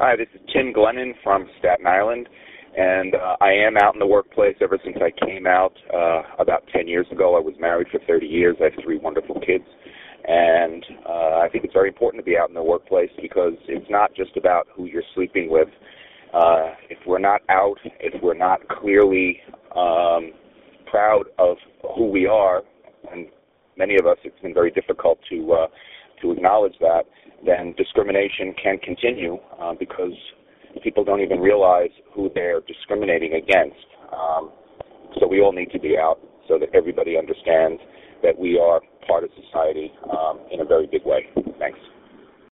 Hi, this is Tim Glennon from Staten Island, and I am out in the workplace ever since I came out about 10 years ago. I was married for 30 years. I have 3 wonderful kids, and I think it's very important to be out in the workplace because it's not just about who you're sleeping with. If we're not out, if we're not clearly proud of who we are, and many of us it's been very difficult to acknowledge that, then discrimination can continue because people don't even realize who they're discriminating against. So we all need to be out so that everybody understands that we are part of society in a very big way. Thanks.